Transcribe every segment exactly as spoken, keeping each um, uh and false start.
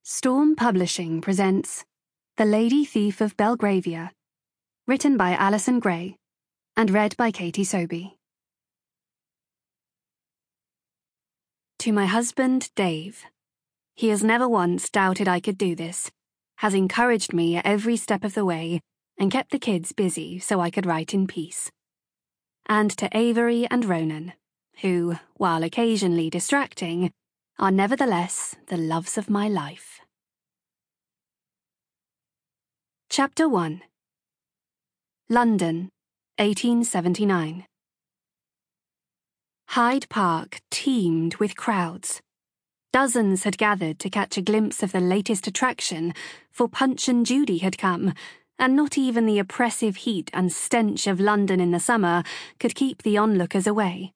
Storm Publishing presents The Lady Thief of Belgravia, written by Alison Gray and read by Katie Sobey. To my husband, Dave. He has never once doubted I could do this, has encouraged me at every step of the way, and kept the kids busy so I could write in peace. And to Avery and Ronan, who, while occasionally distracting, are nevertheless the loves of my life. Chapter one. London, eighteen seventy-nine. Hyde Park teemed with crowds. Dozens had gathered to catch a glimpse of the latest attraction, for Punch and Judy had come, and not even the oppressive heat and stench of London in the summer could keep the onlookers away.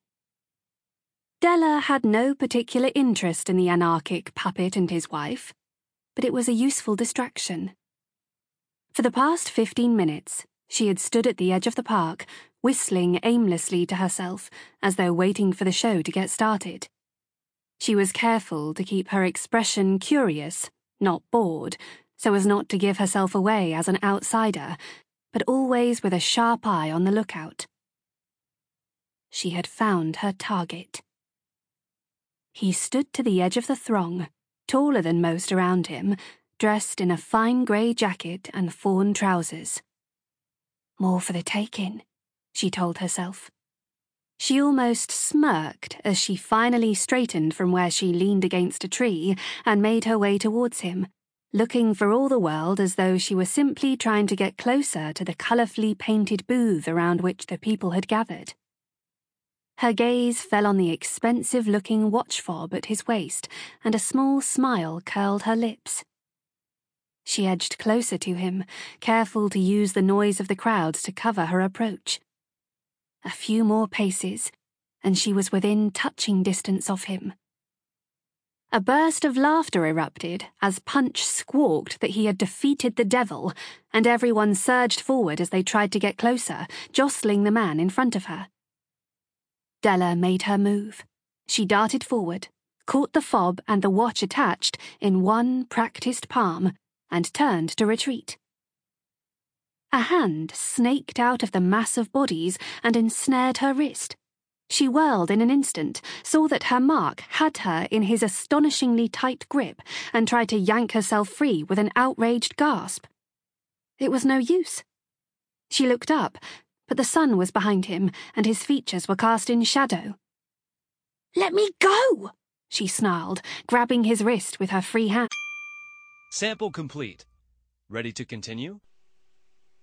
Della had no particular interest in the anarchic puppet and his wife, but it was a useful distraction. For the past fifteen minutes, she had stood at the edge of the park, whistling aimlessly to herself, as though waiting for the show to get started. She was careful to keep her expression curious, not bored, so as not to give herself away as an outsider, but always with a sharp eye on the lookout. She had found her target. He stood to the edge of the throng, taller than most around him, dressed in a fine grey jacket and fawn trousers. More for the taking, she told herself. She almost smirked as she finally straightened from where she leaned against a tree and made her way towards him, looking for all the world as though she were simply trying to get closer to the colourfully painted booth around which the people had gathered. Her gaze fell on the expensive-looking watch fob at his waist, and a small smile curled her lips. She edged closer to him, careful to use the noise of the crowds to cover her approach. A few more paces, and she was within touching distance of him. A burst of laughter erupted as Punch squawked that he had defeated the devil, and everyone surged forward as they tried to get closer, jostling the man in front of her. Della made her move. She darted forward, caught the fob and the watch attached in one practiced palm, and turned to retreat. A hand snaked out of the mass of bodies and ensnared her wrist. She whirled in an instant, saw that her mark had her in his astonishingly tight grip, and tried to yank herself free with an outraged gasp. It was no use. She looked up, but the sun was behind him, and his features were cast in shadow. "Let me go!" she snarled, grabbing his wrist with her free hand. Sample complete. Ready to continue?